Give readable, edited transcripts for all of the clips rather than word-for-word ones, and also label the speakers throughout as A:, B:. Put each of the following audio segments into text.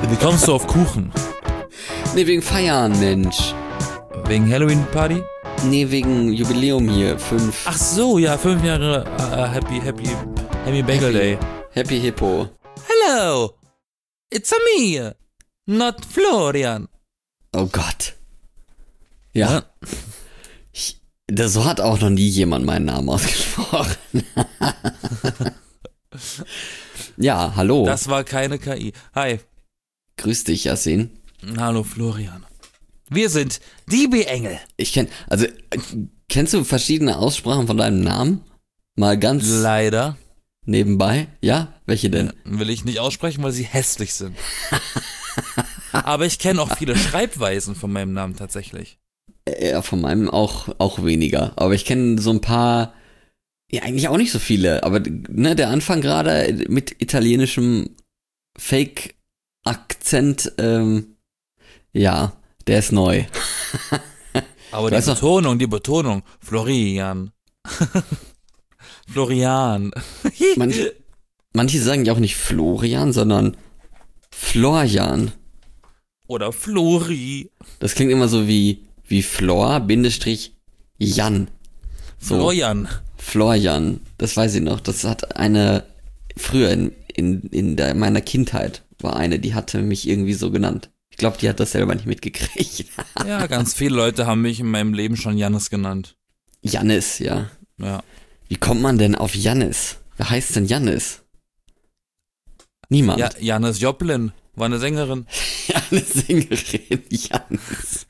A: Wie kommst du auf Kuchen?
B: Nee, wegen Feiern, Mensch.
A: Wegen Halloween-Party?
B: Nee, wegen Jubiläum hier, 5.
A: Ach so, ja, 5 Jahre Happy Bagel Day.
B: Happy Hippo.
A: Hello, it's a me, not Florian.
B: Oh Gott. Ja. So hat auch noch nie jemand meinen Namen ausgesprochen. Ja, hallo.
A: Das war keine KI. Hi.
B: Grüß dich, Yassin.
A: Hallo, Florian. Wir sind die B-Engel.
B: Kennst du verschiedene Aussprachen von deinem Namen? Mal ganz
A: Leider.
B: nebenbei. Ja? Welche denn?
A: Will ich nicht aussprechen, weil sie hässlich sind. Aber ich kenne auch viele Schreibweisen von meinem Namen tatsächlich.
B: Ja, von meinem auch weniger. Aber ich kenne so ein paar, ja, eigentlich auch nicht so viele. Aber ne, der Anfang gerade mit italienischem Fake-Akzent, ja, der ist neu.
A: Aber die Betonung, Florian. Florian.
B: Manche sagen ja auch nicht Florian, sondern Florian.
A: Oder Flori.
B: Das klingt immer so wie Flor, Bindestrich, Jan. So. Florian, das weiß ich noch. Das hat eine, früher in meiner Kindheit war eine, die hatte mich irgendwie so genannt. Ich glaube, die hat das selber nicht mitgekriegt.
A: Ja, ganz viele Leute haben mich in meinem Leben schon Jannis genannt.
B: Jannis, ja.
A: Ja.
B: Wie kommt man denn auf Jannis? Wer heißt denn Jannis? Niemand.
A: Ja, Janis Joplin war eine Sängerin.
B: Ja, eine Sängerin, Jannis.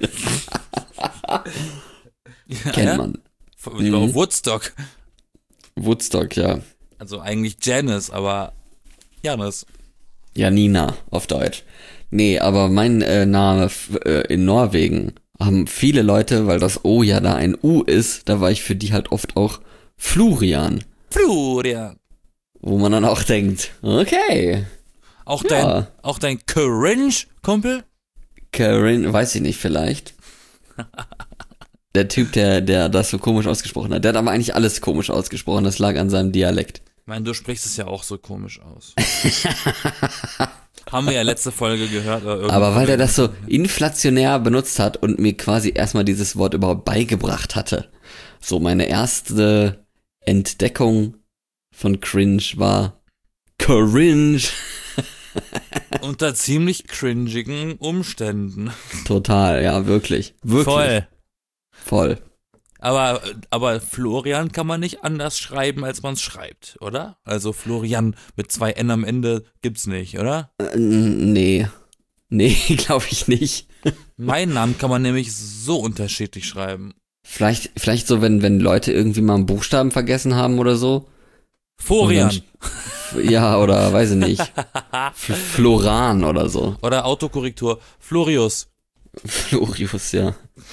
B: Kennt man.
A: Ich war auf Woodstock.
B: Woodstock, ja.
A: Also eigentlich Janice, aber Janis.
B: Janina auf Deutsch. Nee, aber mein Name in Norwegen haben viele Leute, weil das O ja da ein U ist, da war ich für die halt oft auch Florian.
A: Florian.
B: Wo man dann auch denkt, okay.
A: Auch
B: Ja.
A: dein Cringe-Kumpel?
B: Karen, weiß ich nicht, vielleicht. Der Typ, der das so komisch ausgesprochen hat, der hat aber eigentlich alles komisch ausgesprochen, das lag an seinem Dialekt.
A: Ich meine, du sprichst es ja auch so komisch aus. Haben wir ja letzte Folge gehört.
B: Aber weil der das so inflationär benutzt hat und mir quasi erstmal dieses Wort überhaupt beigebracht hatte. So, meine erste Entdeckung von Cringe war Cringe.
A: Unter ziemlich cringigen Umständen.
B: Total, ja, wirklich. Wirklich. Voll.
A: Aber Florian kann man nicht anders schreiben, als man es schreibt, oder? Also Florian mit 2 N am Ende gibt's nicht, oder?
B: Nee. Nee, glaube ich nicht.
A: Meinen Namen kann man nämlich so unterschiedlich schreiben.
B: Vielleicht so, wenn Leute irgendwie mal einen Buchstaben vergessen haben oder so.
A: Florian.
B: Ja, oder weiß ich nicht. Floran oder so.
A: Oder Autokorrektur. Florius.
B: Florius, ja.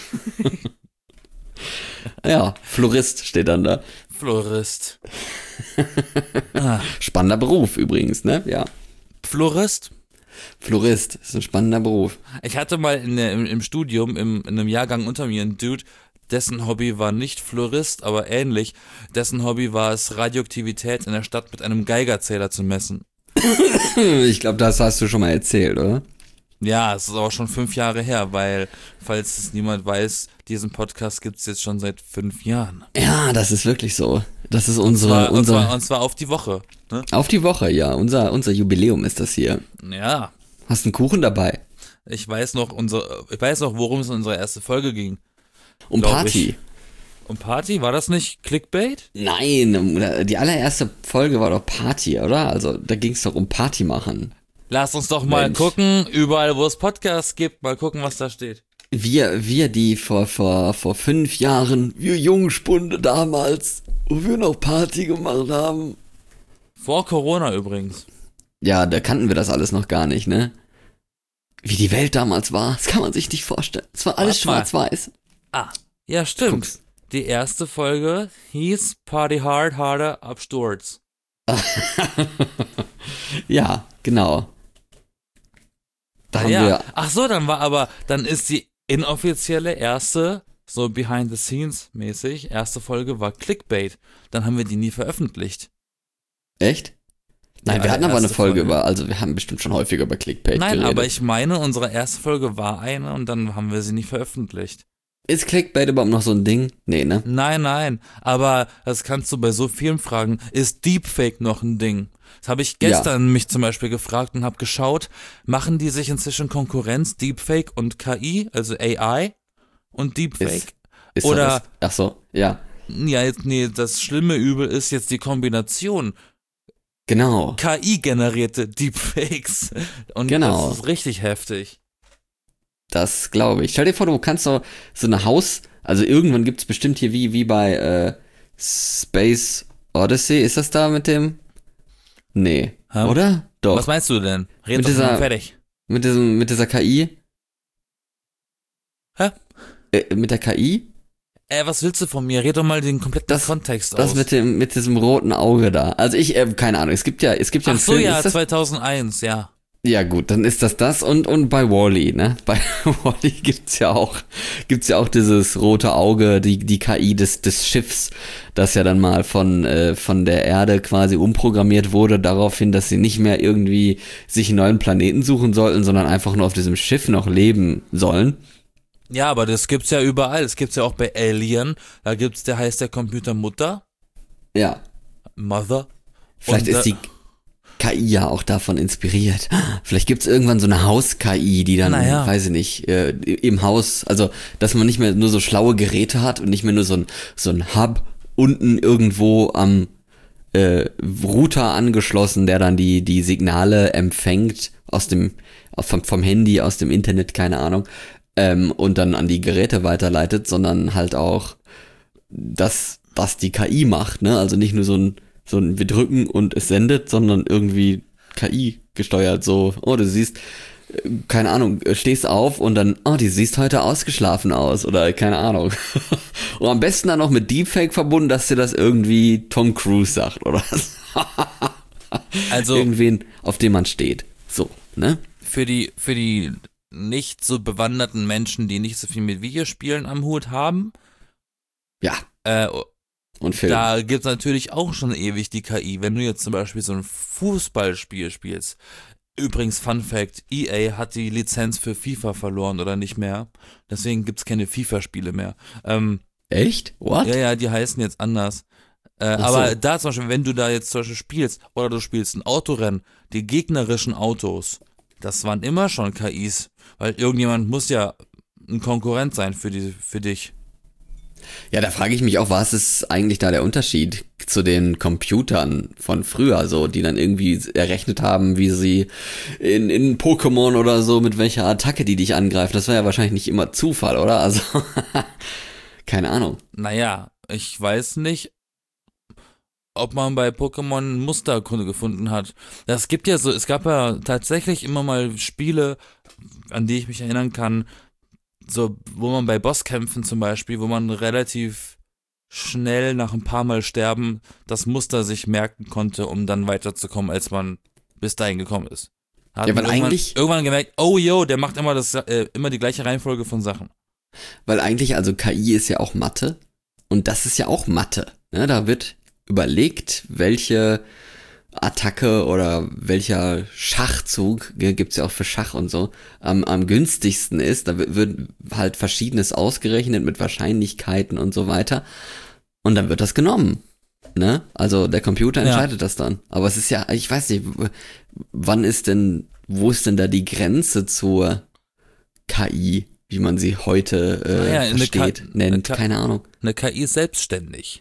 B: Ja, Florist steht dann da.
A: Florist.
B: Spannender Beruf übrigens, ne? Ja.
A: Florist?
B: Florist ist ein spannender Beruf.
A: Ich hatte mal im Studium, in einem Jahrgang unter mir, einen Dude, dessen Hobby war nicht Florist, aber ähnlich. Dessen Hobby war es, Radioaktivität in der Stadt mit einem Geigerzähler zu messen.
B: Ich glaube, das hast du schon mal erzählt, oder?
A: Ja, es ist aber schon 5 Jahre her, weil, falls es niemand weiß, diesen Podcast gibt es jetzt schon seit 5 Jahren.
B: Ja, das ist wirklich so. Das ist
A: Und zwar auf die Woche. Ne?
B: Auf die Woche, ja. Unser Jubiläum ist das hier.
A: Ja.
B: Hast einen Kuchen dabei?
A: Ich weiß noch, worum es in unserer ersten Folge ging.
B: Um Party.
A: Um Party? War das nicht Clickbait?
B: Nein, die allererste Folge war doch Party, oder? Also da ging es doch um Party machen.
A: Lass uns doch mal gucken, überall wo es Podcasts gibt, mal gucken, was da steht.
B: Wir die vor 5 Jahren, wir Jungspunde damals, wo wir noch Party gemacht haben.
A: Vor Corona übrigens.
B: Ja, da kannten wir das alles noch gar nicht, ne? Wie die Welt damals war, das kann man sich nicht vorstellen. Es war alles schwarz-weiß.
A: Ah, ja stimmt.
B: Guck's.
A: Die erste Folge hieß Party Hard, Harder, Absturz.
B: Ja, genau. Da haben wir.
A: Ach so, dann ist die inoffizielle erste, so behind the scenes mäßig, erste Folge war Clickbait. Dann haben wir die nie veröffentlicht.
B: Echt? Nein, wir hatten aber eine Folge also wir haben bestimmt schon häufiger über Clickbait geredet.
A: Nein, aber ich meine, unsere erste Folge war eine und dann haben wir sie nicht veröffentlicht.
B: Ist Clickbait überhaupt noch so ein Ding? Nee, ne?
A: Nein, aber das kannst du bei so vielen fragen. Ist Deepfake noch ein Ding? Das habe ich gestern mich zum Beispiel gefragt und habe geschaut, machen die sich inzwischen Konkurrenz, Deepfake und KI, also AI und Deepfake?
B: Ist
A: oder
B: ach so, ja.
A: Ja, das schlimme Übel ist jetzt die Kombination.
B: Genau.
A: KI-generierte Deepfakes. Und
B: genau.
A: Das ist richtig heftig.
B: Das glaube ich. Stell dir vor, du kannst so eine also irgendwann gibt es bestimmt hier wie bei Space Odyssey, ist das da mit dem? Nee, oder? Doch.
A: Was meinst du denn? Red doch mal fertig.
B: Mit dieser KI?
A: Hä?
B: Mit der KI?
A: Was willst du von mir? Red doch mal den kompletten Kontext aus.
B: Das mit diesem roten Auge da. Also keine Ahnung, es gibt ja einen Film.
A: Ach so, ja, 2001, ja.
B: Ja gut, dann ist das und bei Wall-E, ne? Bei Wall-E gibt's ja auch dieses rote Auge, die KI des Schiffs, das ja dann mal von der Erde quasi umprogrammiert wurde, daraufhin, dass sie nicht mehr irgendwie sich einen neuen Planeten suchen sollten, sondern einfach nur auf diesem Schiff noch leben sollen.
A: Ja, aber das gibt's ja überall. Das gibt's ja auch bei Alien. Da heißt der Computer Mutter.
B: Ja.
A: Mother.
B: Vielleicht ist die KI ja auch davon inspiriert. Vielleicht gibt's irgendwann so eine Haus-KI, die dann, weiß ich nicht, im Haus, also, dass man nicht mehr nur so schlaue Geräte hat und nicht mehr nur so ein Hub unten irgendwo am Router angeschlossen, der dann die Signale empfängt vom Handy, aus dem Internet, keine Ahnung, und dann an die Geräte weiterleitet, sondern halt auch das, was die KI macht, ne? Also nicht nur so ein wir drücken und es sendet, sondern irgendwie KI gesteuert, so, du siehst, keine Ahnung, stehst auf und dann, die siehst heute ausgeschlafen aus oder keine Ahnung. Und am besten dann noch mit Deepfake verbunden, dass dir das irgendwie Tom Cruise sagt oder was. Also irgendwen, auf den man steht. So, ne?
A: Für die nicht so bewanderten Menschen, die nicht so viel mit Videospielen am Hut haben.
B: Ja. Und Film.
A: Da gibt's natürlich auch schon ewig die KI. Wenn du jetzt zum Beispiel so ein Fußballspiel spielst. Übrigens, Fun Fact, EA hat die Lizenz für FIFA verloren oder nicht mehr. Deswegen gibt's keine FIFA-Spiele mehr.
B: Echt? What?
A: Ja, die heißen jetzt anders. Aber da zum Beispiel, wenn du da jetzt zum Beispiel spielst, oder du spielst ein Autorennen, die gegnerischen Autos, das waren immer schon KIs. Weil irgendjemand muss ja ein Konkurrent sein für dich.
B: Ja, da frage ich mich auch, was ist eigentlich da der Unterschied zu den Computern von früher, so, die dann irgendwie errechnet haben, wie sie in Pokémon oder so, mit welcher Attacke die dich angreifen. Das war ja wahrscheinlich nicht immer Zufall, oder? Also, keine Ahnung.
A: Naja, ich weiß nicht, ob man bei Pokémon ein Musterkunde gefunden hat. Es gab ja tatsächlich immer mal Spiele, an die ich mich erinnern kann, so, wo man bei Bosskämpfen zum Beispiel, wo man relativ schnell nach ein paar Mal sterben das Muster sich merken konnte, um dann weiterzukommen, als man bis dahin gekommen ist.
B: Ja, weil
A: irgendwann gemerkt, der macht immer die gleiche Reihenfolge von Sachen.
B: Weil eigentlich, also KI ist ja auch Mathe und das ist ja auch Mathe. Ne? Da wird überlegt, welche Attacke oder welcher Schachzug, gibt's ja auch für Schach und so, am günstigsten ist. Da wird halt Verschiedenes ausgerechnet mit Wahrscheinlichkeiten und so weiter. Und dann wird das genommen. Ne? Also der Computer entscheidet das dann. Aber es ist ja, ich weiß nicht, wo ist denn da die Grenze zur KI, wie man sie heute nennt? Keine Ahnung.
A: Eine KI ist selbstständig.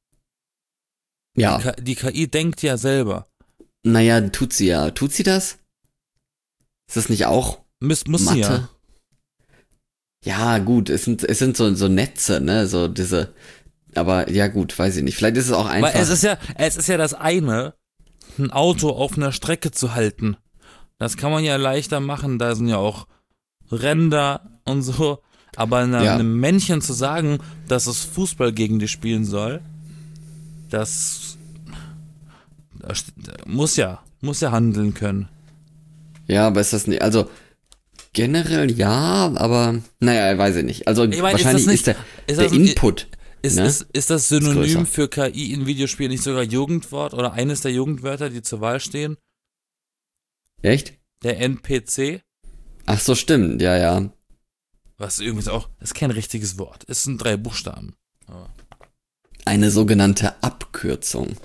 B: Ja.
A: Die KI denkt ja selber.
B: Naja, tut sie ja. Tut sie das? Ist das nicht auch
A: muss
B: Mathe?
A: Sie ja.
B: Ja, gut, es sind so Netze, ne, so diese, aber ja gut, weiß ich nicht. Vielleicht ist es auch einfach.
A: Weil es ist ja das eine, ein Auto auf einer Strecke zu halten. Das kann man ja leichter machen, da sind ja auch Ränder und so. Aber einem Männchen zu sagen, dass es Fußball gegen dich spielen soll, das muss ja handeln können.
B: Ja, aber ist das nicht, also generell ja, aber naja, weiß ich nicht. Also wahrscheinlich ist der Input
A: Ist das Synonym für KI in Videospielen nicht sogar Jugendwort oder eines der Jugendwörter, die zur Wahl stehen?
B: Echt?
A: Der NPC?
B: Ach so, stimmt, ja.
A: Was übrigens auch, ist kein richtiges Wort. Es sind 3 Buchstaben. Aber
B: eine sogenannte Abkürzung.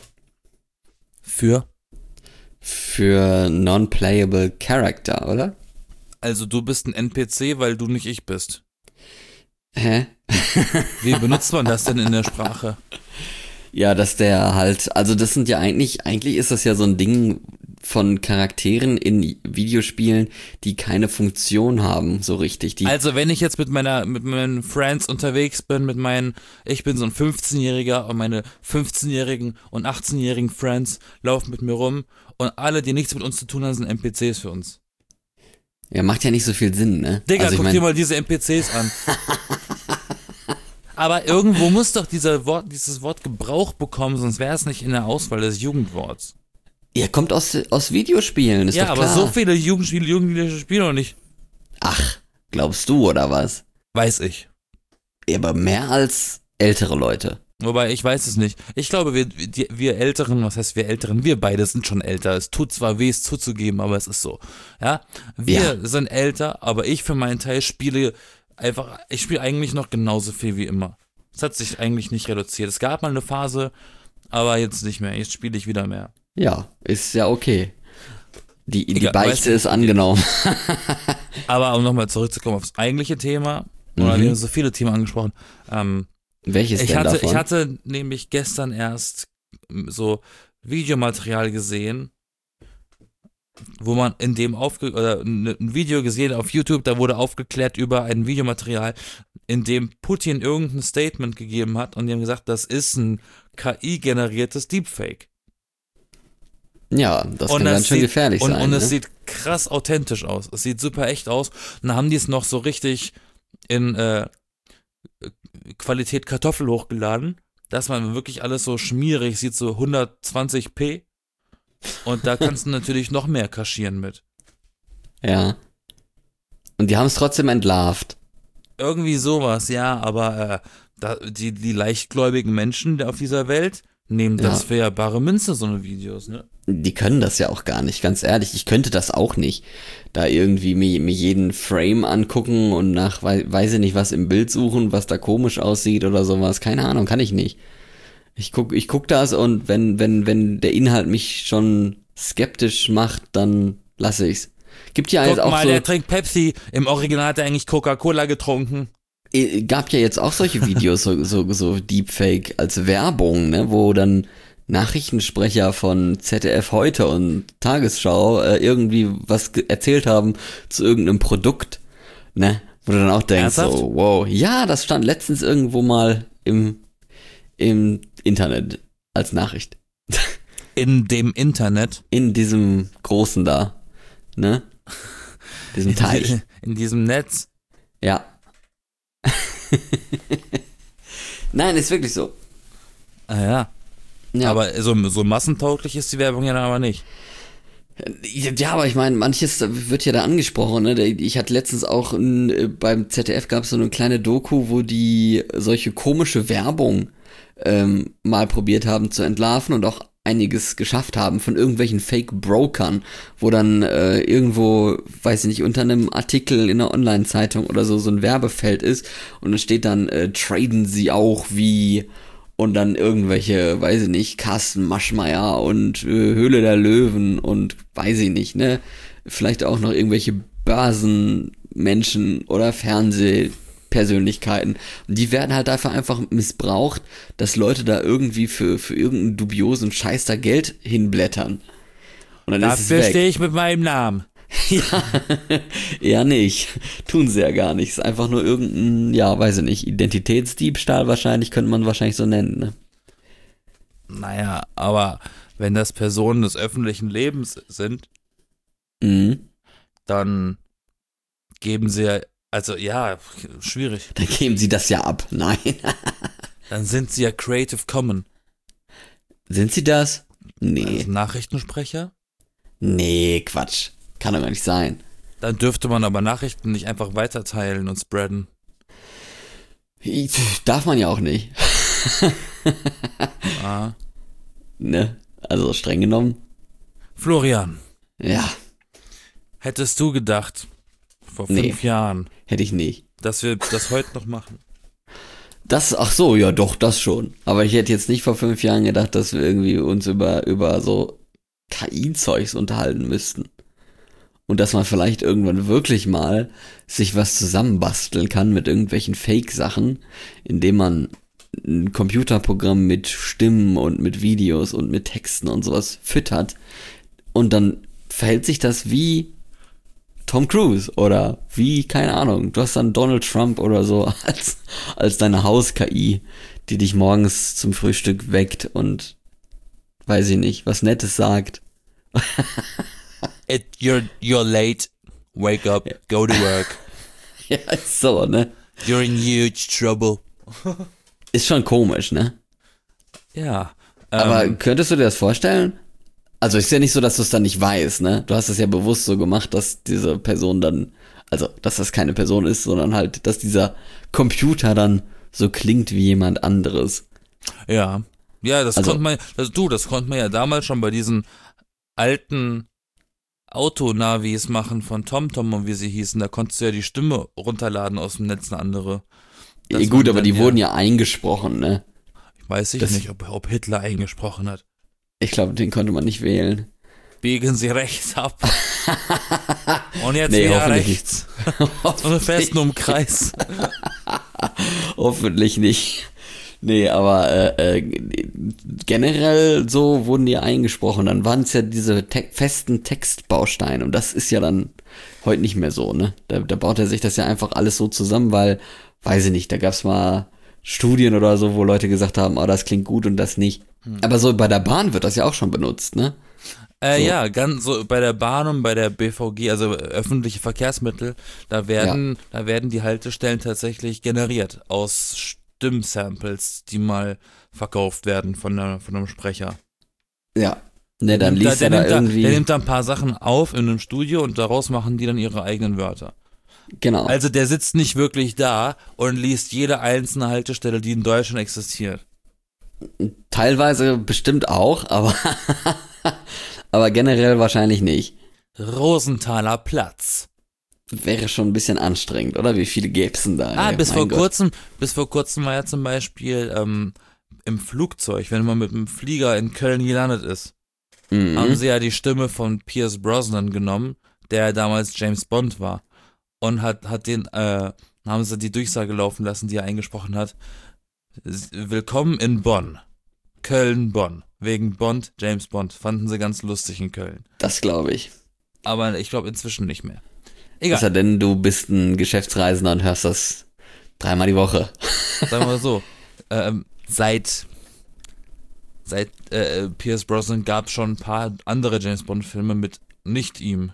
B: Für Non-Playable Character, oder?
A: Also du bist ein NPC, weil du nicht ich bist.
B: Hä?
A: Wie benutzt man das denn in der Sprache?
B: Ja, dass der halt, also das sind ja eigentlich ist das ja so ein Ding von Charakteren in Videospielen, die keine Funktion haben, so richtig.
A: Also wenn ich jetzt mit meinen Friends unterwegs bin, ich bin so ein 15-Jähriger und meine 15-jährigen und 18-jährigen Friends laufen mit mir rum und alle, die nichts mit uns zu tun haben, sind NPCs für uns.
B: Ja, macht ja nicht so viel Sinn, ne?
A: Digga, also guck dir mal diese NPCs an. Aber irgendwo muss doch dieses Wort Gebrauch bekommen, sonst wäre es nicht in der Auswahl des Jugendworts.
B: Ja, kommt aus Videospielen, ist doch klar.
A: Ja, aber so viele Jugendliche spielen noch nicht.
B: Ach, glaubst du, oder was?
A: Weiß ich.
B: Ja, aber mehr als ältere Leute.
A: Wobei, ich weiß es nicht. Ich glaube, wir Älteren, was heißt wir Älteren? Wir beide sind schon älter. Es tut zwar weh, es zuzugeben, aber es ist so. Ja, wir sind älter, aber ich für meinen Teil spiele eigentlich noch genauso viel wie immer. Es hat sich eigentlich nicht reduziert. Es gab mal eine Phase, aber jetzt nicht mehr. Jetzt spiele ich wieder mehr.
B: Ja, ist ja okay. Die Beichte ist angenommen.
A: Aber um nochmal zurückzukommen aufs eigentliche Thema, oder wir haben so viele Themen angesprochen.
B: Welches denn davon?
A: Ich hatte nämlich gestern erst so Videomaterial gesehen, wo man ein Video gesehen auf YouTube, da wurde aufgeklärt über ein Videomaterial, in dem Putin irgendein Statement gegeben hat und die haben gesagt, das ist ein KI-generiertes Deepfake.
B: Ja, das kann ganz schön gefährlich sein.
A: Und es sieht krass authentisch aus. Es sieht super echt aus. Und dann haben die es noch so richtig in Qualität Kartoffel hochgeladen, dass man wirklich alles so schmierig sieht, so 120p. Und da kannst du natürlich noch mehr kaschieren mit.
B: Ja. Und die haben es trotzdem entlarvt.
A: Irgendwie sowas, ja, aber die leichtgläubigen Menschen auf dieser Welt nehmen das für bare Münze, so eine Videos, ne?
B: Die können das ja auch gar nicht, ganz ehrlich. Ich könnte das auch nicht. Da irgendwie mir jeden Frame angucken und nach, weiß ich nicht, was im Bild suchen, was da komisch aussieht oder sowas. Keine Ahnung, kann ich nicht. Ich guck das und wenn der Inhalt mich schon skeptisch macht, dann lasse ich's. Gibt ja jetzt auch
A: mal, der trinkt Pepsi. Im Original hat er eigentlich Coca-Cola getrunken.
B: Gab ja jetzt auch solche Videos, so Deepfake als Werbung, ne, wo dann Nachrichtensprecher von ZDF Heute und Tagesschau irgendwie was erzählt haben zu irgendeinem Produkt, ne, wo du dann auch denkst, so, wow, ja, das stand letztens irgendwo mal im Internet als Nachricht.
A: In dem Internet?
B: In diesem großen da, ne, diesem Teich.
A: In diesem Netz?
B: Ja. Nein, ist wirklich so.
A: Ah ja. Aber so massentauglich ist die Werbung ja dann aber nicht.
B: Ja, aber ich meine, manches wird ja da angesprochen, ne? Ich hatte letztens auch beim ZDF gab es so eine kleine Doku, wo die solche komische Werbung mal probiert haben zu entlarven und auch einiges geschafft haben von irgendwelchen Fake-Brokern, wo dann irgendwo, weiß ich nicht, unter einem Artikel in einer Online-Zeitung oder so ein Werbefeld ist und es steht dann, traden Sie auch wie und dann irgendwelche, weiß ich nicht, Carsten Maschmeyer und Höhle der Löwen und weiß ich nicht, ne? Vielleicht auch noch irgendwelche Börsenmenschen oder Fernsehpersönlichkeiten. Und die werden halt dafür einfach missbraucht, dass Leute da irgendwie für irgendeinen dubiosen Scheiß da Geld hinblättern. Und dann ist es weg.
A: Dafür stehe ich mit meinem Namen.
B: Ja, eher nicht. Tun sie ja gar nicht. Ist einfach nur irgendein, ja, weiß ich nicht, Identitätsdiebstahl wahrscheinlich, könnte man wahrscheinlich so nennen, ne?
A: Naja, aber wenn das Personen des öffentlichen Lebens sind, dann geben sie ja, also ja, schwierig.
B: Dann geben sie das ja ab, nein.
A: Dann sind sie ja Creative Commons.
B: Sind sie das? Nee.
A: Also Nachrichtensprecher?
B: Nee, Quatsch. Kann doch gar nicht sein.
A: Dann dürfte man aber Nachrichten nicht einfach weiterteilen und spreaden.
B: Darf man ja auch nicht.
A: Ah.
B: Ne? Also streng genommen.
A: Florian.
B: Ja.
A: Hättest du gedacht, vor 5 Jahren,
B: hätte ich nicht,
A: dass wir das heute noch machen?
B: Ach so, ja doch, das schon. Aber ich hätte jetzt nicht vor 5 Jahren gedacht, dass wir irgendwie uns über so KI-Zeugs unterhalten müssten. Und dass man vielleicht irgendwann wirklich mal sich was zusammenbasteln kann mit irgendwelchen Fake-Sachen, indem man ein Computerprogramm mit Stimmen und mit Videos und mit Texten und sowas füttert. Und dann verhält sich das wie Tom Cruise oder wie, keine Ahnung, du hast dann Donald Trump oder so als deine Haus-KI, die dich morgens zum Frühstück weckt und, weiß ich nicht, was Nettes sagt.
A: You're late, wake up, go to work.
B: Ja, ist so, ne?
A: You're in huge trouble.
B: Ist schon komisch, ne?
A: Ja.
B: Aber könntest du dir das vorstellen? Also ist ja nicht so, dass du es dann nicht weißt, ne? Du hast es ja bewusst so gemacht, dass diese Person dann, also dass das keine Person ist, sondern halt, dass dieser Computer dann so klingt wie jemand anderes.
A: Ja. Ja, das konnte man ja damals schon bei diesen alten Autonavis machen von TomTom und wie sie hießen. Da konntest du ja die Stimme runterladen aus dem Netz, eine andere.
B: Gut, aber die wurden ja eingesprochen, ne?
A: Weiß ich nicht, ob Hitler eingesprochen hat.
B: Ich glaube, den konnte man nicht wählen.
A: Biegen Sie rechts ab. Und jetzt wieder rechts. Und einen festen Umkreis.
B: Hoffentlich nicht. Nee, aber generell so wurden die eingesprochen. Dann waren es ja diese festen Textbausteine. Und das ist ja dann heute nicht mehr so, ne? Da baut er sich das ja einfach alles so zusammen, weil, weiß ich nicht, da gab's mal Studien oder so, wo Leute gesagt haben, oh, das klingt gut und das nicht. Aber so bei der Bahn wird das ja auch schon benutzt, ne? So.
A: Ja, ganz so bei der Bahn und bei der BVG, also öffentliche Verkehrsmittel, da werden die Haltestellen tatsächlich generiert aus Stimmsamples, die mal verkauft werden von einem Sprecher.
B: Ja. Ne, dann liest er da irgendwie.
A: Der nimmt da ein paar Sachen auf in einem Studio und daraus machen die dann ihre eigenen Wörter.
B: Genau.
A: Also der sitzt nicht wirklich da und liest jede einzelne Haltestelle, die in Deutschland existiert.
B: Teilweise bestimmt auch, aber generell wahrscheinlich nicht.
A: Rosenthaler Platz.
B: Wäre schon ein bisschen anstrengend, oder? Wie viele gäb's denn da?
A: Bis vor kurzem war ja zum Beispiel im Flugzeug, wenn man mit dem Flieger in Köln gelandet ist, haben sie ja die Stimme von Pierce Brosnan genommen, der damals James Bond war. Und haben sie die Durchsage laufen lassen, die er eingesprochen hat. Willkommen in Bonn. Köln-Bonn. Wegen Bond, James Bond. Fanden sie ganz lustig in Köln.
B: Das glaube ich.
A: Aber ich glaube inzwischen nicht mehr. Egal.
B: Außer denn du bist ein Geschäftsreisender und hörst das 3-mal die Woche.
A: Sagen wir mal so. Seit Pierce Brosnan gab es schon ein paar andere James Bond-Filme mit nicht ihm.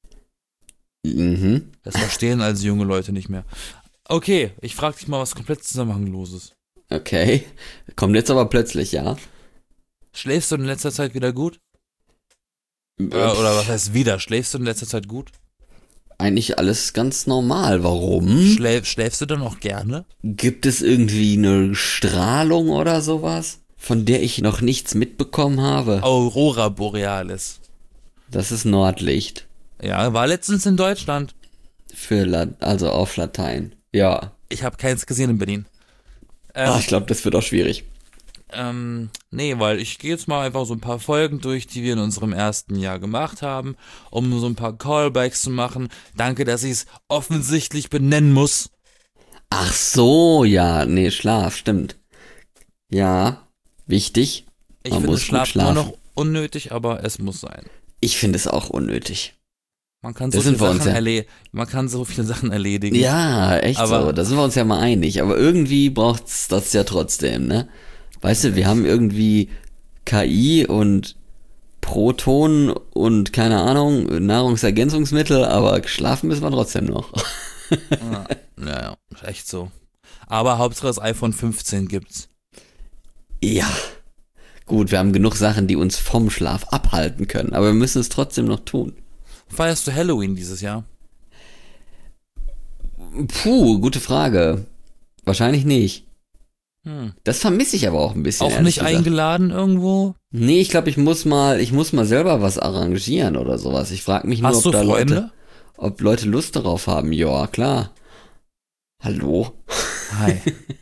B: Mhm.
A: Das verstehen also junge Leute nicht mehr. Okay, ich frage dich mal was komplett Zusammenhangloses.
B: Okay, kommt jetzt aber plötzlich, ja.
A: Schläfst du in letzter Zeit wieder gut? Oder was heißt wieder? Schläfst du in letzter Zeit gut?
B: Eigentlich alles ganz normal. Warum?
A: Schläfst du dann auch gerne?
B: Gibt es irgendwie eine Strahlung oder sowas, von der ich noch nichts mitbekommen habe?
A: Aurora Borealis.
B: Das ist Nordlicht.
A: Ja, war letztens in Deutschland.
B: Also auf Latein. Ja.
A: Ich habe keins gesehen in Berlin.
B: Ich glaube, das wird auch schwierig.
A: Nee, weil ich gehe jetzt mal einfach so ein paar Folgen durch, die wir in unserem ersten Jahr gemacht haben, um so ein paar Callbacks zu machen. Danke, dass ich es offensichtlich benennen muss.
B: Ach so, ja, nee, Schlaf, stimmt. Ja, wichtig.
A: Ich finde Schlaf immer noch unnötig, aber es muss sein.
B: Ich finde es auch unnötig.
A: Man kann so viele Sachen erledigen.
B: Ja, echt so. Da sind wir uns ja mal einig. Aber irgendwie braucht's das ja trotzdem, ne? Weißt du, wir haben irgendwie KI und Proton und keine Ahnung, Nahrungsergänzungsmittel, aber schlafen müssen wir trotzdem noch.
A: Ja, echt so. Aber Hauptsache das iPhone 15 gibt's.
B: Ja. Gut, wir haben genug Sachen, die uns vom Schlaf abhalten können, aber wir müssen es trotzdem noch tun.
A: Feierst du Halloween dieses Jahr?
B: Puh, gute Frage. Wahrscheinlich nicht. Das vermisse ich aber auch ein bisschen.
A: Auch nicht gesagt. Eingeladen irgendwo?
B: Nee, ich glaube, ich muss mal selber was arrangieren oder sowas. Ich frage mich nur,
A: Hast du Freunde?
B: Ob Leute Lust darauf haben. Ja, klar. Hallo?
A: Hi.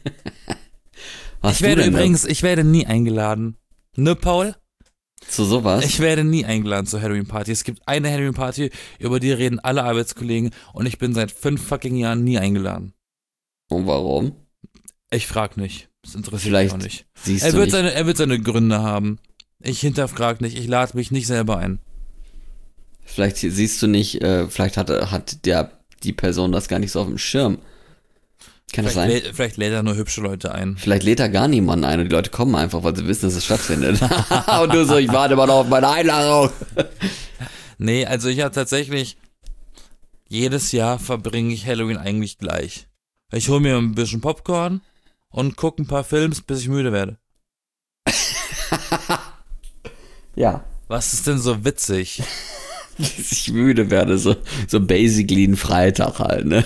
A: Ich werde nie eingeladen. Ne, Paul?
B: Zu sowas?
A: Ich werde nie eingeladen zur Halloween-Party. Es gibt eine Halloween-Party, über die reden alle Arbeitskollegen und ich bin seit 5 fucking Jahren nie eingeladen.
B: Und warum?
A: Ich frag nicht. Das interessiert mich auch nicht.
B: Er
A: wird seine Gründe haben. Ich hinterfrag nicht. Ich lade mich nicht selber ein.
B: Vielleicht siehst du nicht, vielleicht hat die Person das gar nicht so auf dem Schirm. Kann das sein?
A: Vielleicht lädt er nur hübsche Leute ein.
B: Vielleicht lädt er gar niemanden ein und die Leute kommen einfach, weil sie wissen, dass es stattfindet. Und du so, ich warte mal noch auf meine Einladung.
A: Nee, also ich habe tatsächlich, jedes Jahr verbringe ich Halloween eigentlich gleich. Ich hole mir ein bisschen Popcorn und gucke ein paar Films, bis ich müde werde.
B: Ja.
A: Was ist denn so witzig?
B: Bis ich müde werde, so basically ein Freitag halt, ne?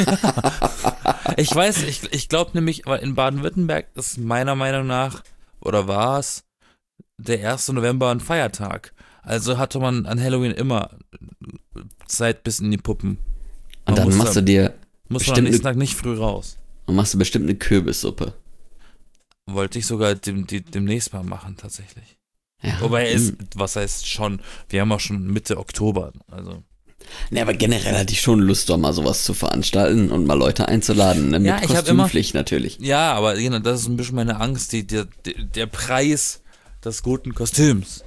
A: Ich weiß, ich glaube nämlich, weil in Baden-Württemberg ist meiner Meinung nach, oder war es, der 1. November ein Feiertag. Also hatte man an Halloween immer Zeit bis in die Puppen.
B: Und dann machst du dir
A: muss man am nächsten Tag nicht früh raus.
B: Und machst du bestimmt eine Kürbissuppe.
A: Wollte ich sogar demnächst mal machen, tatsächlich.
B: Ja.
A: Wobei was heißt schon, wir haben auch schon Mitte Oktober, also.
B: Ne, aber generell hatte ich schon Lust, doch mal sowas zu veranstalten und mal Leute einzuladen, ne? Mit
A: ja,
B: Kostümpflicht natürlich.
A: Ja, aber das ist ein bisschen meine Angst, der Preis des guten Kostüms.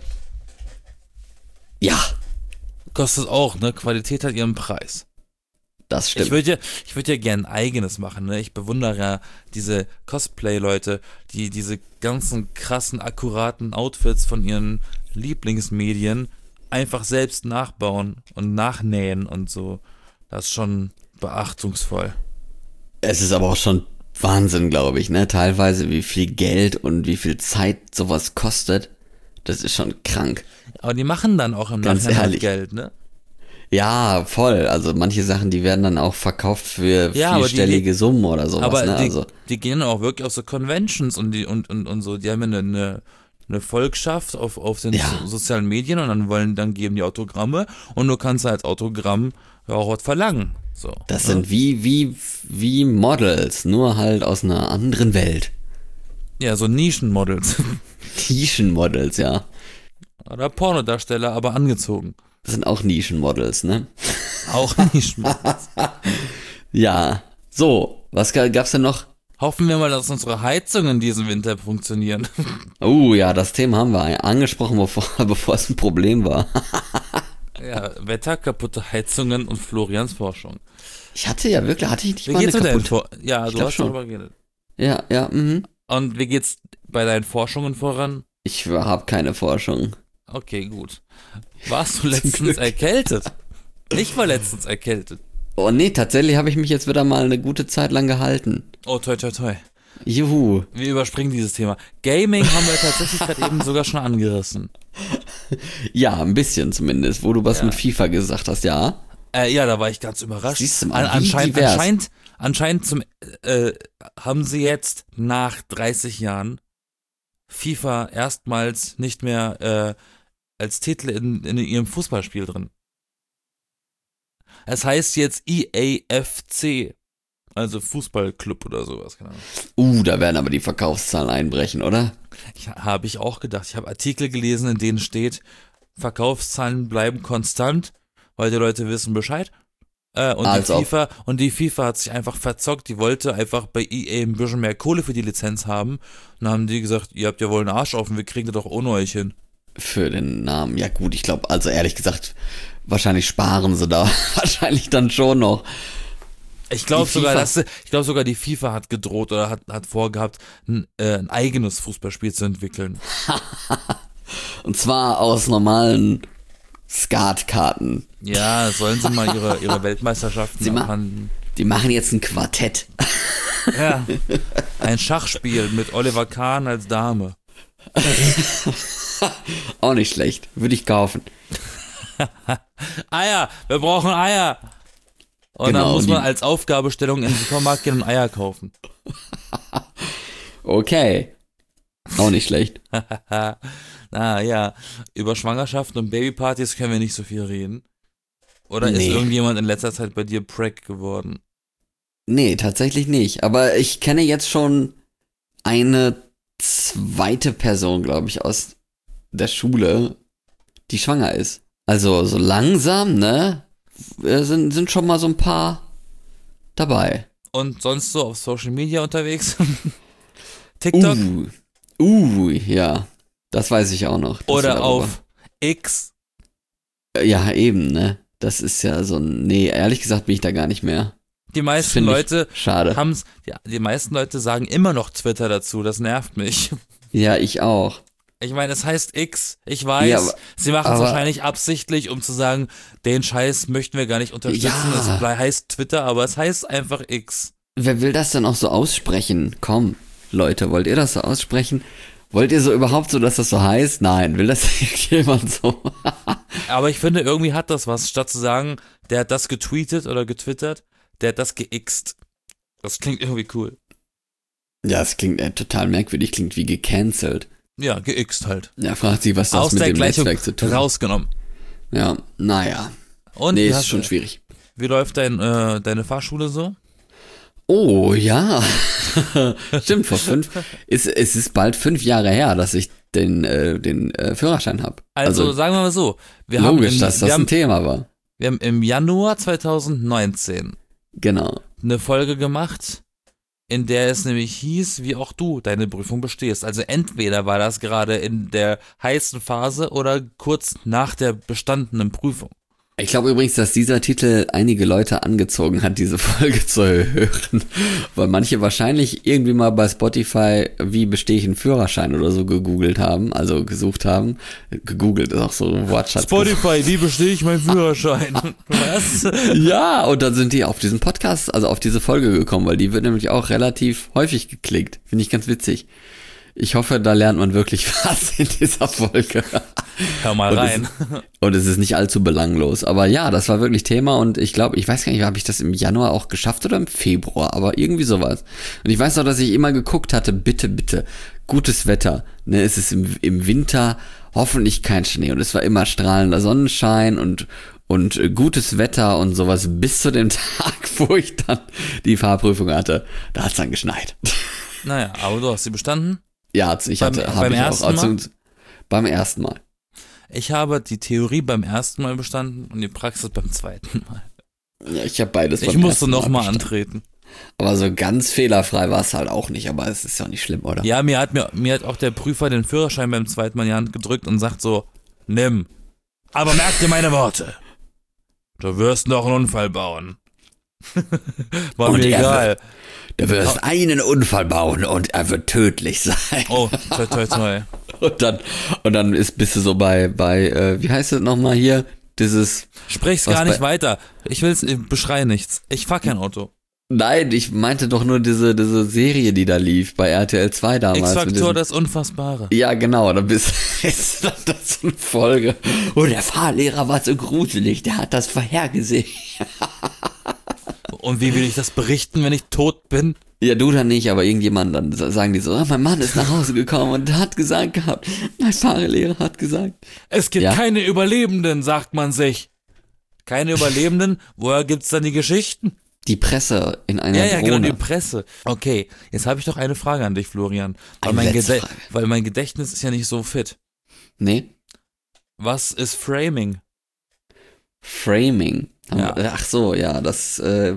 B: Ja.
A: Kostet auch, ne? Qualität hat ihren Preis.
B: Das stimmt.
A: Ich würde ja gern ein eigenes machen, ne? Ich bewundere ja diese Cosplay-Leute, die diese ganzen krassen, akkuraten Outfits von ihren Lieblingsmedien einfach selbst nachbauen und nachnähen und so. Das ist schon beachtungsvoll.
B: Es ist aber auch schon Wahnsinn, glaube ich, ne? Teilweise, wie viel Geld und wie viel Zeit sowas kostet. Das ist schon krank.
A: Aber die machen dann auch im Nachhinein Geld, ne?
B: Ja, voll. Also manche Sachen, die werden dann auch verkauft für vierstellige Summen oder sowas.
A: Aber
B: ne?
A: Die gehen auch wirklich auf so Conventions und so. Die haben ja eine Volkschaft auf den sozialen Medien und dann geben die Autogramme und du kannst als Autogramm auch was verlangen. So,
B: das sind wie Models, nur halt aus einer anderen Welt.
A: Ja, so Nischenmodels.
B: Nischenmodels, ja.
A: Oder Pornodarsteller, aber angezogen.
B: Das sind auch Nischenmodels, ne?
A: Auch Nischenmodels.
B: Ja. So, was gab's denn noch?
A: Hoffen wir mal, dass unsere Heizungen diesen Winter funktionieren.
B: Oh ja, das Thema haben wir angesprochen, bevor es ein Problem war.
A: Ja, Wetter, kaputte Heizungen und Florians Forschung.
B: Hatte ich nicht
A: wie
B: mal
A: geht's
B: eine kaputte?
A: Ja, du hast darüber geredet.
B: Ja,
A: Und wie geht's bei deinen Forschungen voran?
B: Ich habe keine Forschung.
A: Okay, gut. Warst du letztens erkältet? Ich war letztens erkältet.
B: Oh nee, tatsächlich habe ich mich jetzt wieder mal eine gute Zeit lang gehalten.
A: Oh, toi, toi, toi.
B: Juhu.
A: Wir überspringen dieses Thema. Gaming haben wir tatsächlich gerade eben sogar schon angerissen.
B: Ja, ein bisschen zumindest, wo du was mit FIFA gesagt hast, ja.
A: Ja, da war ich ganz überrascht.
B: Siehst du mal,
A: anscheinend haben sie jetzt nach 30 Jahren FIFA erstmals nicht mehr als Titel in ihrem Fußballspiel drin. Es heißt jetzt EAFC, also Fußballclub oder sowas, keine Ahnung.
B: Da werden aber die Verkaufszahlen einbrechen, oder?
A: Habe ich auch gedacht. Ich habe Artikel gelesen, in denen steht, Verkaufszahlen bleiben konstant, weil die Leute wissen Bescheid. Und die FIFA hat sich einfach verzockt, die wollte einfach bei EA ein bisschen mehr Kohle für die Lizenz haben. Und dann haben die gesagt, ihr habt ja wohl einen Arsch offen, wir kriegen das doch ohne euch hin.
B: Für den Namen, ja gut, ich glaube, also ehrlich gesagt, wahrscheinlich sparen sie da wahrscheinlich dann schon noch.
A: Ich glaube sogar, die FIFA hat gedroht oder hat vorgehabt, ein eigenes Fußballspiel zu entwickeln.
B: Und zwar aus normalen Skatkarten.
A: Ja, sollen sie mal ihre Weltmeisterschaften abhandeln.
B: Die machen jetzt ein Quartett.
A: Ja, ein Schachspiel mit Oliver Kahn als Dame.
B: Auch nicht schlecht, würde ich kaufen.
A: Eier, wir brauchen Eier. Und dann muss man als Aufgabestellung in den Supermarkt gehen und Eier kaufen.
B: Okay. Auch nicht schlecht.
A: Ja, über Schwangerschaften und Babypartys können wir nicht so viel reden. Oder ist
B: Nee.
A: irgendjemand in letzter Zeit bei dir Preg geworden?
B: Nee, tatsächlich nicht. Aber ich kenne jetzt schon eine zweite Person, glaube ich, aus der Schule, die schwanger ist. Also so langsam, ne? Sind schon mal so ein paar dabei.
A: Und sonst so auf Social Media unterwegs? TikTok?
B: Ja. Das weiß ich auch noch.
A: Oder auf X?
B: Ja, eben, ne? Das ist ja so ein... Nee, ehrlich gesagt bin ich da gar nicht mehr.
A: Die meisten Leute
B: schade.
A: haben's... Ja, die meisten Leute sagen immer noch Twitter dazu. Das nervt mich.
B: Ja, ich auch.
A: Ich meine, es heißt X. Ich weiß, ja, sie machen es wahrscheinlich absichtlich, um zu sagen, den Scheiß möchten wir gar nicht unterstützen. Ja. Es heißt Twitter, aber es heißt einfach X.
B: Wer will das denn auch so aussprechen? Komm, Leute, wollt ihr das so aussprechen? Wollt ihr so überhaupt so, dass das so heißt? Nein, will das jemand so?
A: Aber ich finde, irgendwie hat das was. Statt zu sagen, der hat das getweetet oder getwittert, der hat das geixt. Das klingt irgendwie cool.
B: Ja, es klingt total merkwürdig, klingt wie gecancelt.
A: Ja, geixt halt.
B: Ja, fragt sich, was das aus mit dem Netzwerk zu tun hat.
A: Rausgenommen.
B: Ja, naja.
A: Und
B: nee, ist schon schwierig.
A: Wie läuft deine Fahrschule so?
B: Oh, ja. Stimmt, es ist bald 5 Jahre her, dass ich den Führerschein habe.
A: Also sagen wir mal so.
B: Dass das ein Thema war.
A: Wir haben im Januar 2019
B: genau
A: eine Folge gemacht, in der es nämlich hieß, wie auch du deine Prüfung bestehst. Also entweder war das gerade in der heißen Phase oder kurz nach der bestandenen Prüfung.
B: Ich glaube übrigens, dass dieser Titel einige Leute angezogen hat, diese Folge zu hören, weil manche wahrscheinlich irgendwie mal bei Spotify, wie bestehe ich einen Führerschein oder so gegoogelt haben, also gesucht haben. Gegoogelt ist auch so ein Wortschatz.
A: Spotify, wie bestehe ich meinen Führerschein? Was?
B: Ja, und dann sind die auf diesen Podcast, also auf diese Folge gekommen, weil die wird nämlich auch relativ häufig geklickt. Finde ich ganz witzig. Ich hoffe, da lernt man wirklich was in dieser Folge.
A: Hör mal rein.
B: Und es ist nicht allzu belanglos. Aber ja, das war wirklich Thema und ich glaube, ich weiß gar nicht, habe ich das im Januar auch geschafft oder im Februar, aber irgendwie sowas. Und ich weiß noch, dass ich immer geguckt hatte, bitte, gutes Wetter. Ne, es ist im Winter hoffentlich kein Schnee und es war immer strahlender Sonnenschein und gutes Wetter und sowas bis zu dem Tag, wo ich dann die Fahrprüfung hatte. Da hat es dann geschneit.
A: Naja, aber du hast sie bestanden?
B: Ja, beim ersten Mal.
A: Ich habe die Theorie beim ersten Mal bestanden und die Praxis beim zweiten Mal.
B: Ja, ich habe beides beim
A: ersten Mal. Ich musste nochmal antreten.
B: Aber so ganz fehlerfrei war es halt auch nicht, aber es ist ja nicht schlimm, oder?
A: Ja, mir hat auch der Prüfer den Führerschein beim zweiten Mal in die Hand gedrückt und sagt so, nimm, aber merk dir meine Worte. Du wirst noch einen Unfall bauen. War mir egal.
B: Du wirst einen Unfall bauen und er wird tödlich sein.
A: Oh, toi.
B: Und dann bist du so bei wie heißt es nochmal hier?
A: Sprich's gar nicht weiter. Ich beschreie nichts. Ich fahr kein Auto.
B: Nein, ich meinte doch nur diese Serie, die da lief bei RTL 2 damals.
A: X-Faktor, das Unfassbare.
B: Ja, genau, dann ist das so eine Folge. Oh, der Fahrlehrer war so gruselig, der hat das vorhergesehen.
A: Und wie will ich das berichten, wenn ich tot bin?
B: Ja, du dann nicht, aber irgendjemand, dann sagen die so, mein Mann ist nach Hause gekommen und hat gesagt gehabt, mein Fahrlehrer hat gesagt.
A: Es gibt keine Überlebenden, sagt man sich. Keine Überlebenden? Woher gibt's dann die Geschichten?
B: Die Presse in einer Drohne.
A: Ja, genau, die Presse. Okay, jetzt habe ich doch eine Frage an dich, Florian. Weil mein Gedächtnis ist ja nicht so fit.
B: Nee.
A: Was ist Framing?
B: Framing?
A: Ja.
B: Ach so, ja, das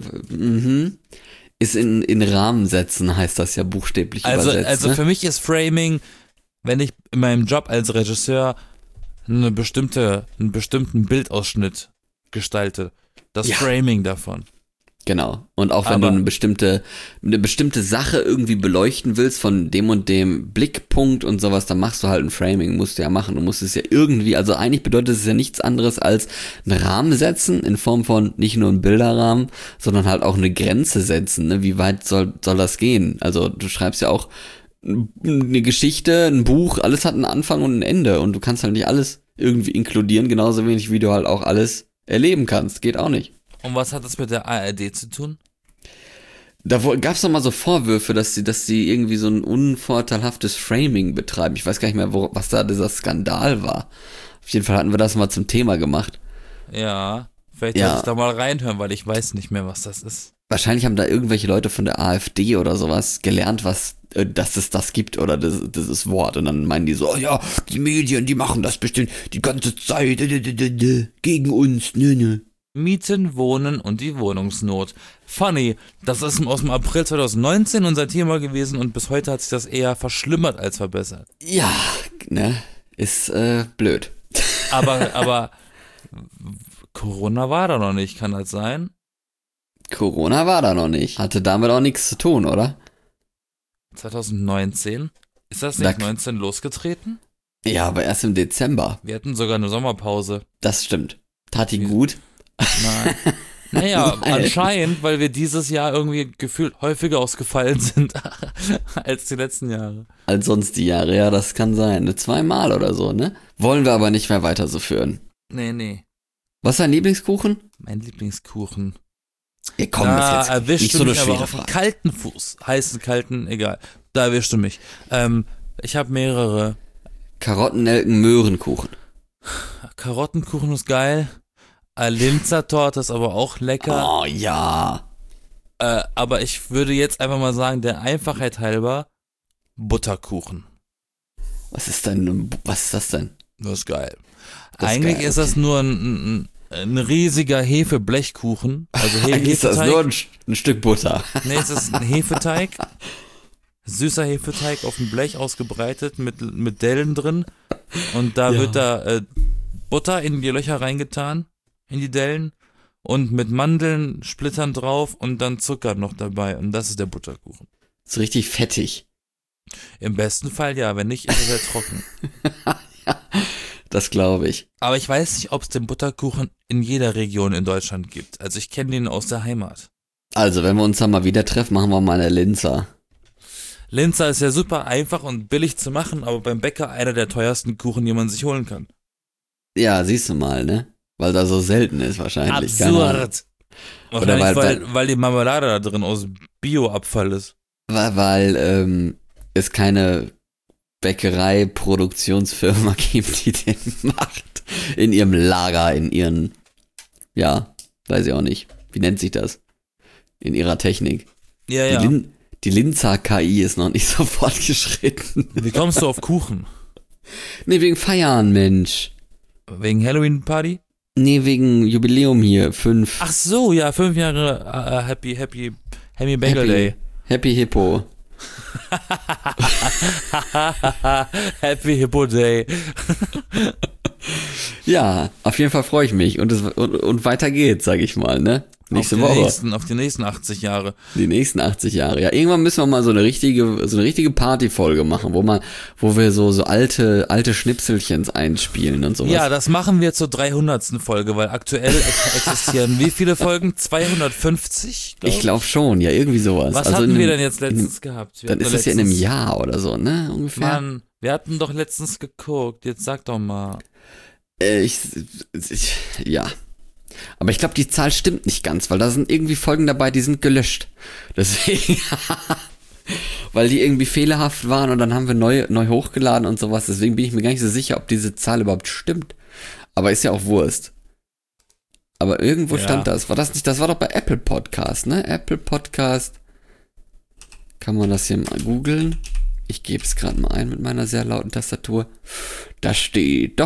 B: ist in Rahmen setzen, heißt das ja buchstäblich übersetzt.
A: Also für mich ist Framing, wenn ich in meinem Job als Regisseur einen bestimmten Bildausschnitt gestalte. Das Framing davon.
B: Genau. Und auch wenn du eine bestimmte Sache irgendwie beleuchten willst von dem und dem Blickpunkt und sowas, dann machst du halt ein Framing, musst du ja machen. Du musst es ja irgendwie, also eigentlich bedeutet es ja nichts anderes als einen Rahmen setzen, in Form von nicht nur einen Bilderrahmen, sondern halt auch eine Grenze setzen. Ne? Wie weit soll das gehen? Also du schreibst ja auch eine Geschichte, ein Buch, alles hat einen Anfang und ein Ende und du kannst halt nicht alles irgendwie inkludieren, genauso wenig wie du halt auch alles erleben kannst. Geht auch nicht.
A: Und was hat das mit der ARD zu tun?
B: Da gab es doch mal so Vorwürfe, dass sie irgendwie so ein unvorteilhaftes Framing betreiben. Ich weiß gar nicht mehr, was da dieser Skandal war. Auf jeden Fall hatten wir das mal zum Thema gemacht.
A: Ja, vielleicht sollte ich da mal reinhören, weil ich weiß nicht mehr, was das ist.
B: Wahrscheinlich haben da irgendwelche Leute von der AfD oder sowas gelernt, dass es das gibt oder dieses Wort. Und dann meinen die so, oh ja, die Medien, die machen das bestimmt die ganze Zeit gegen uns. Ne.
A: Mieten, Wohnen und die Wohnungsnot. Funny, das ist aus dem April 2019 unser Thema gewesen und bis heute hat sich das eher verschlimmert als verbessert.
B: Ja, ne, ist blöd.
A: Aber Corona war da noch nicht, kann das sein?
B: Corona war da noch nicht. Hatte damit auch nichts zu tun, oder?
A: 2019? Ist das nicht 19 losgetreten?
B: Ja, aber erst im Dezember.
A: Wir hatten sogar eine Sommerpause.
B: Das stimmt. Tat die gut?
A: Nein. Naja, anscheinend, weil wir dieses Jahr irgendwie gefühlt häufiger ausgefallen sind als die letzten Jahre.
B: Als sonst die Jahre, ja, das kann sein. 2-mal oder so, ne? Wollen wir aber nicht mehr weiter so führen.
A: Nee.
B: Was ist dein Lieblingskuchen?
A: Mein Lieblingskuchen.
B: Ja, komm, das
A: jetzt nicht so eine schwere Frage. Kalten Fuß. Heißen, kalten, egal. Da erwischst du mich. Ich habe mehrere.
B: Karotten-Nelken-Möhrenkuchen.
A: Karottenkuchen ist geil. Linzer-Torte ist aber auch lecker.
B: Oh, ja.
A: Aber ich würde jetzt einfach mal sagen, der Einfachheit halber, Butterkuchen.
B: Was ist das denn?
A: Das ist geil. Eigentlich ist das nur ein riesiger Hefeblechkuchen. Also
B: Hefeteig. Ist das nur ein Stück Butter?
A: Nee, es ist ein Hefeteig. Süßer Hefeteig auf dem Blech ausgebreitet mit Dellen drin. Und da wird da Butter in die Löcher reingetan, in die Dellen. Und mit Mandeln, Splittern drauf und dann Zucker noch dabei. Und das ist der Butterkuchen.
B: So richtig fettig.
A: Im besten Fall ja, wenn nicht, ist er sehr trocken.
B: Ja, das glaube ich.
A: Aber ich weiß nicht, ob es den Butterkuchen in jeder Region in Deutschland gibt. Also ich kenne den aus der Heimat.
B: Also, wenn wir uns dann mal wieder treffen, machen wir mal eine Linzer.
A: Linzer ist ja super einfach und billig zu machen, aber beim Bäcker einer der teuersten Kuchen, die man sich holen kann.
B: Ja, siehst du mal, ne? Weil da so selten ist wahrscheinlich.
A: Absurd. Oder weil die Marmelade da drin aus Bioabfall ist.
B: Weil es keine Bäckerei-Produktionsfirma gibt, die den macht. In ihrem Lager, in ihren, ja, weiß ich auch nicht. Wie nennt sich das? In ihrer Technik.
A: Ja.
B: Die Linzer KI ist noch nicht so fortgeschritten.
A: Wie kommst du auf Kuchen?
B: Nee, wegen Feiern, Mensch.
A: Wegen Halloween-Party?
B: Nee, wegen Jubiläum hier, 5.
A: Ach so, ja, 5 Jahre Happy Bagel Day.
B: Happy Hippo.
A: Happy Hippo Day.
B: Ja, auf jeden Fall freue ich mich und weiter geht's, sag ich mal, ne? Nächste Woche.
A: Auf die nächsten 80 Jahre.
B: Die nächsten 80 Jahre. Ja, irgendwann müssen wir mal so eine richtige Partyfolge machen, wo wir so alte Schnipselchens einspielen und sowas.
A: Ja, das machen wir zur 300. Folge, weil aktuell existieren wie viele Folgen? 250?
B: Ich glaube schon, ja, irgendwie sowas.
A: Was hatten wir denn jetzt letztens gehabt?
B: Dann ist das ja in einem Jahr oder so, ne? Ungefähr.
A: Mann, wir hatten doch letztens geguckt. Jetzt sag doch mal.
B: Ja. Aber ich glaube, die Zahl stimmt nicht ganz, weil da sind irgendwie Folgen dabei, die sind gelöscht. Deswegen, weil die irgendwie fehlerhaft waren und dann haben wir neu hochgeladen und sowas. Deswegen bin ich mir gar nicht so sicher, ob diese Zahl überhaupt stimmt. Aber ist ja auch Wurst. Aber irgendwo stand das. War das nicht? Das war doch bei Apple Podcast, ne? Apple Podcast. Kann man das hier mal googeln? Ich gebe es gerade mal ein mit meiner sehr lauten Tastatur. Da steht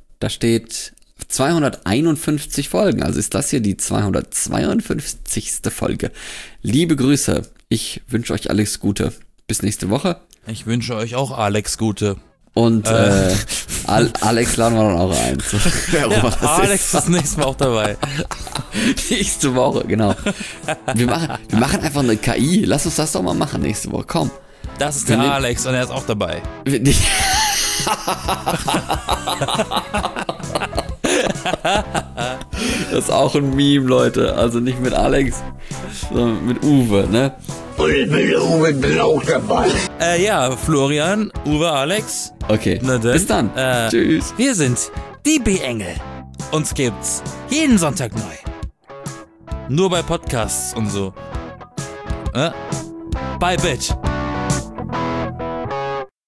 B: 251 Folgen, also ist das hier die 252. Folge. Liebe Grüße, ich wünsche euch alles Gute. Bis nächste Woche.
A: Ich wünsche euch auch Alex Gute.
B: Und Alex laden wir dann auch ein. So,
A: Alex ist nächstes Mal auch dabei.
B: Nächste Woche, genau. Wir machen einfach eine KI. Lass uns das doch mal machen nächste Woche. Komm.
A: Das ist der Alex und er ist auch dabei.
B: Das ist auch ein Meme, Leute. Also nicht mit Alex, sondern mit Uwe, ne?
C: Und mit Uwe bin auch dabei.
A: Ja, Florian, Uwe, Alex.
B: Okay, bis dann. Tschüss.
A: Wir sind die B-Engel. Uns gibt's jeden Sonntag neu. Nur bei Podcasts und so. Bye, Bitch.